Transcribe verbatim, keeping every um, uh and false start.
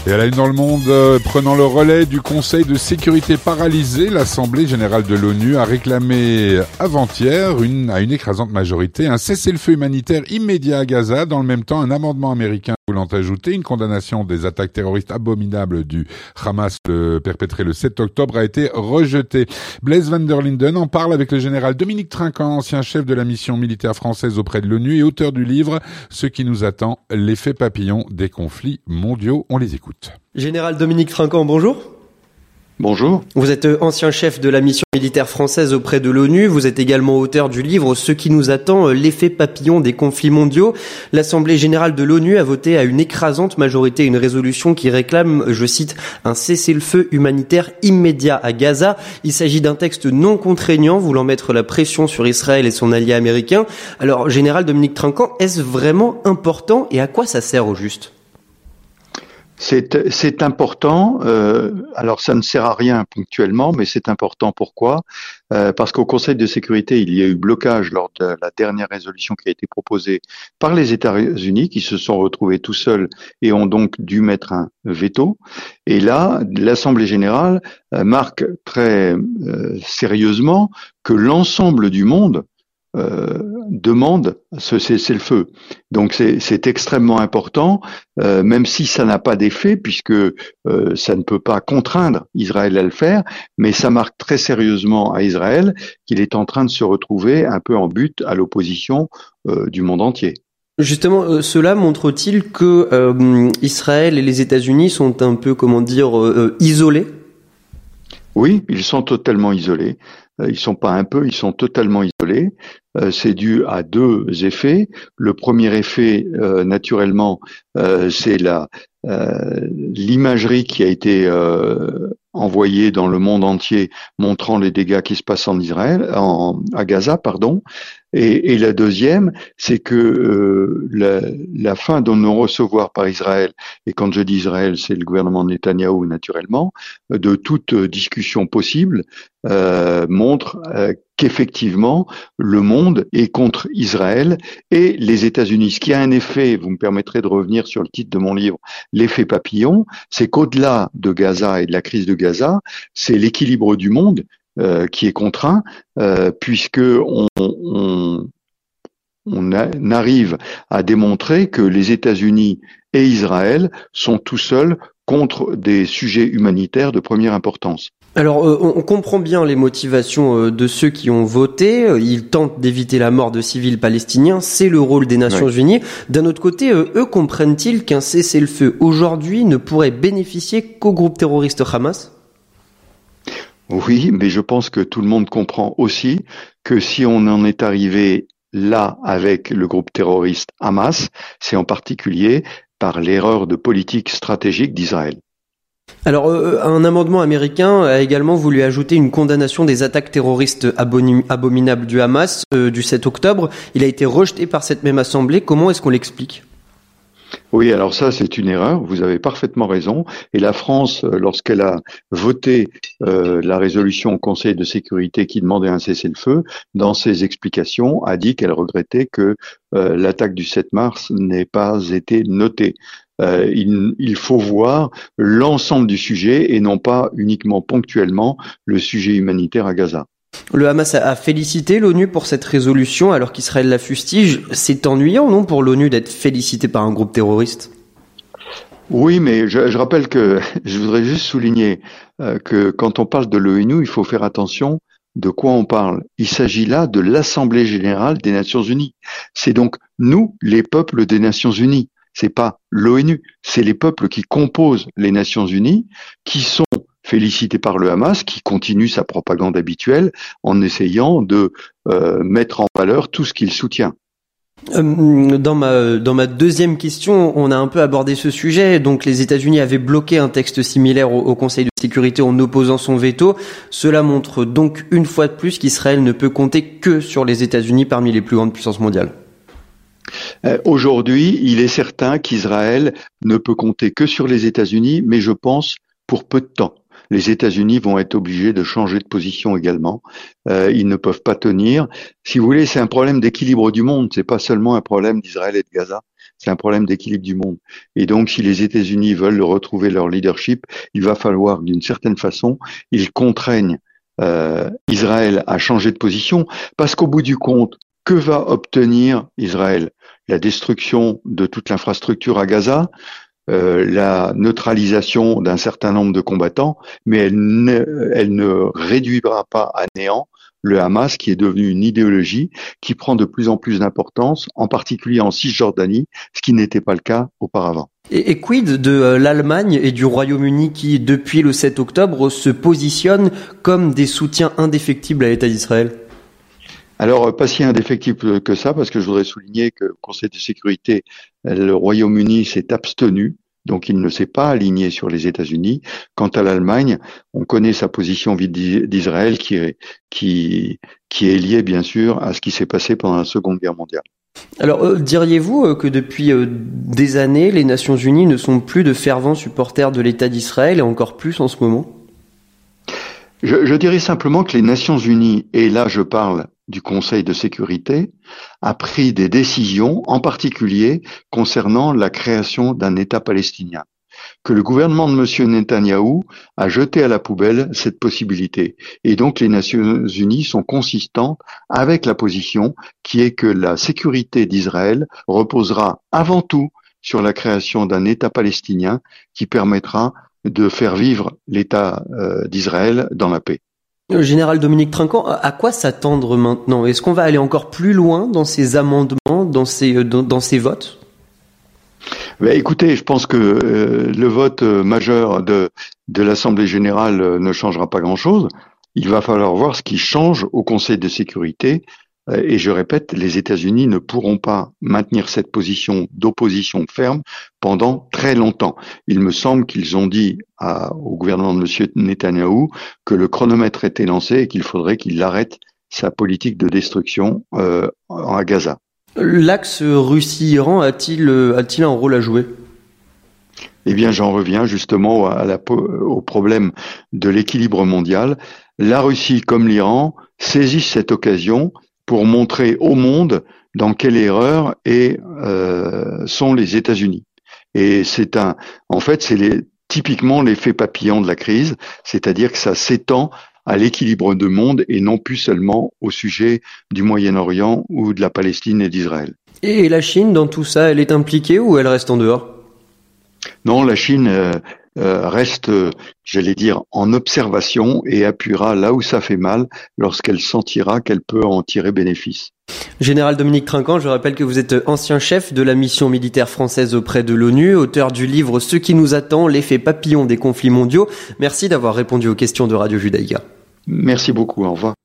Et à la une dans le monde, euh, prenant le relais du Conseil de sécurité paralysé, l'Assemblée générale de l'ONU a réclamé avant-hier, une, à une écrasante majorité, un cessez-le-feu humanitaire immédiat à Gaza. Dans le même temps, un amendement américain voulant ajouter une condamnation des attaques terroristes abominables du Hamas le, perpétrées le sept octobre a été rejeté. Blaise van der Linden en parle avec le général Dominique Trinquant, ancien chef de la mission militaire française auprès de l'ONU et auteur du livre « Ce qui nous attend, l'effet papillon des conflits mondiaux ». On les écoute. Général Dominique Trinquant, bonjour. Bonjour. Vous êtes ancien chef de la mission militaire française auprès de l'ONU. Vous êtes également auteur du livre « Ce qui nous attend, l'effet papillon des conflits mondiaux ». L'Assemblée générale de l'ONU a voté à une écrasante majorité une résolution qui réclame, je cite, un cessez-le-feu humanitaire immédiat à Gaza. Il s'agit d'un texte non contraignant voulant mettre la pression sur Israël et son allié américain. Alors, Général Dominique Trinquant, est-ce vraiment important et à quoi ça sert au juste ? C'est, c'est important. Euh, alors, ça ne sert à rien ponctuellement, mais c'est important. Pourquoi ? euh, Parce qu'au Conseil de sécurité, il y a eu blocage lors de la dernière résolution qui a été proposée par les États-Unis, qui se sont retrouvés tout seuls et ont donc dû mettre un veto. Et là, l'Assemblée générale euh, marque très euh, sérieusement que l'ensemble du monde Euh, demande ce cessez-le-feu. Donc c'est, c'est extrêmement important, euh, même si ça n'a pas d'effet, puisque euh, ça ne peut pas contraindre Israël à le faire, mais ça marque très sérieusement à Israël qu'il est en train de se retrouver un peu en butte à l'opposition euh, du monde entier. Justement, euh, cela montre-t-il que euh, Israël et les États-Unis sont un peu, comment dire, euh, isolés ? Oui, ils sont totalement isolés. Ils sont pas un peu, ils sont totalement isolés. Euh, c'est dû à deux effets. Le premier effet, euh, naturellement, euh, c'est la euh, l'imagerie qui a été euh, envoyée dans le monde entier, montrant les dégâts qui se passent en Israël, en, à Gaza, pardon. Et, et la deuxième, c'est que euh, la, la fin de non-recevoir par Israël, et quand je dis Israël, c'est le gouvernement de Netanyahou naturellement, de toute discussion possible, euh, montre euh, qu'effectivement, le monde est contre Israël et les États-Unis. Ce qui a un effet, vous me permettrez de revenir sur le titre de mon livre, l'effet papillon, c'est qu'au-delà de Gaza et de la crise de Gaza, c'est l'équilibre du monde euh, qui est contraint, euh, puisque on, on, on a, on arrive à démontrer que les États-Unis et Israël sont tout seuls contre des sujets humanitaires de première importance. Alors, euh, on comprend bien les motivations euh, de ceux qui ont voté. Ils tentent d'éviter la mort de civils palestiniens. C'est le rôle des Nations ouais. Unies. D'un autre côté, euh, eux comprennent-ils qu'un cessez-le-feu aujourd'hui ne pourrait bénéficier qu'au groupe terroriste Hamas ? Oui, mais je pense que tout le monde comprend aussi que si on en est arrivé là avec le groupe terroriste Hamas, c'est en particulier par l'erreur de politique stratégique d'Israël. Alors, euh, un amendement américain a également voulu ajouter une condamnation des attaques terroristes abomin- abominables du Hamas euh, du sept octobre. Il a été rejeté par cette même assemblée. Comment est-ce qu'on l'explique ? Oui, alors ça, c'est une erreur. Vous avez parfaitement raison. Et la France, lorsqu'elle a voté euh, la résolution au Conseil de sécurité qui demandait un cessez-le-feu, dans ses explications, a dit qu'elle regrettait que euh, l'attaque du sept mars n'ait pas été notée. Euh, il, il faut voir l'ensemble du sujet et non pas uniquement ponctuellement le sujet humanitaire à Gaza. Le Hamas a félicité l'ONU pour cette résolution alors qu'Israël la fustige. C'est ennuyant, non, pour l'ONU d'être félicité par un groupe terroriste ? Oui, mais je, je rappelle que je voudrais juste souligner euh, que quand on parle de l'ONU, il faut faire attention de quoi on parle. Il s'agit là de l'Assemblée générale des Nations unies. C'est donc nous, les peuples des Nations unies. C'est pas l'ONU, c'est les peuples qui composent les Nations unies, qui sont félicités par le Hamas, qui continue sa propagande habituelle en essayant de euh, mettre en valeur tout ce qu'il soutient. Euh, dans ma dans ma deuxième question, on a un peu abordé ce sujet. Donc, les États-Unis avaient bloqué un texte similaire au, au Conseil de sécurité en opposant son veto. Cela montre donc une fois de plus qu'Israël ne peut compter que sur les États-Unis parmi les plus grandes puissances mondiales. Euh, aujourd'hui, il est certain qu'Israël ne peut compter que sur les États-Unis, mais je pense pour peu de temps. Les États-Unis vont être obligés de changer de position également. Euh, ils ne peuvent pas tenir. Si vous voulez, c'est un problème d'équilibre du monde. C'est pas seulement un problème d'Israël et de Gaza. c'est un problème d'équilibre du monde. Et donc, si les États-Unis veulent retrouver leur leadership, il va falloir, d'une certaine façon, ils contraignent euh, Israël à changer de position, parce qu'au bout du compte, que va obtenir Israël? La destruction de toute l'infrastructure à Gaza, euh, la neutralisation d'un certain nombre de combattants, mais elle ne, elle ne réduira pas à néant le Hamas, qui est devenu une idéologie qui prend de plus en plus d'importance, en particulier en Cisjordanie, ce qui n'était pas le cas auparavant. Et, et quid de euh, l'Allemagne et du Royaume-Uni qui, depuis le sept octobre, se positionnent comme des soutiens indéfectibles à l'État d'Israël? Alors, pas si indéfectible que ça, parce que je voudrais souligner que au Conseil de sécurité, le Royaume-Uni s'est abstenu, donc il ne s'est pas aligné sur les États-Unis. Quant à l'Allemagne, on connaît sa position vis-à-vis d'Israël qui est, qui, qui est liée, bien sûr, à ce qui s'est passé pendant la Seconde Guerre mondiale. Alors, euh, diriez-vous euh, que depuis euh, des années, les Nations Unies ne sont plus de fervents supporters de l'État d'Israël, et encore plus en ce moment? Je, je dirais simplement que les Nations Unies, et là je parle du Conseil de sécurité, a pris des décisions, en particulier concernant la création d'un État palestinien, que le gouvernement de M. Netanyahou a jeté à la poubelle cette possibilité. Et donc les Nations Unies sont consistantes avec la position qui est que la sécurité d'Israël reposera avant tout sur la création d'un État palestinien qui permettra de faire vivre l'État euh, d'Israël dans la paix. Général Dominique Trinquant, à quoi s'attendre maintenant? Est-ce qu'on va aller encore plus loin dans ces amendements, dans ces, dans, dans ces votes? Ben, écoutez, je pense que euh, le vote majeur de, de l'Assemblée générale euh, ne changera pas grand-chose. Il va falloir voir ce qui change au Conseil de sécurité. Euh, et je répète, les États-Unis ne pourront pas maintenir cette position d'opposition ferme pendant très longtemps. Il me semble qu'ils ont dit à, au gouvernement de M. Netanyahou que le chronomètre était lancé et qu'il faudrait qu'il arrête sa politique de destruction euh, à Gaza. L'axe Russie-Iran a-t-il, a-t-il un rôle à jouer? Eh bien, j'en reviens justement à la, au problème de l'équilibre mondial. La Russie comme l'Iran saisissent cette occasion pour montrer au monde dans quelle erreur et, euh, sont les États-Unis. Et c'est un, en fait, c'est les, typiquement l'effet papillon de la crise, c'est-à-dire que ça s'étend à l'équilibre du monde et non plus seulement au sujet du Moyen-Orient ou de la Palestine et d'Israël. Et la Chine, dans tout ça, elle est impliquée ou elle reste en dehors? Non, la Chine euh, euh, reste, euh, j'allais dire, en observation et appuiera là où ça fait mal lorsqu'elle sentira qu'elle peut en tirer bénéfice. Général Dominique Trinquant, je rappelle que vous êtes ancien chef de la mission militaire française auprès de l'ONU, auteur du livre « Ce qui nous attend, l'effet papillon des conflits mondiaux ». Merci d'avoir répondu aux questions de Radio Judaïka. Merci beaucoup, au revoir.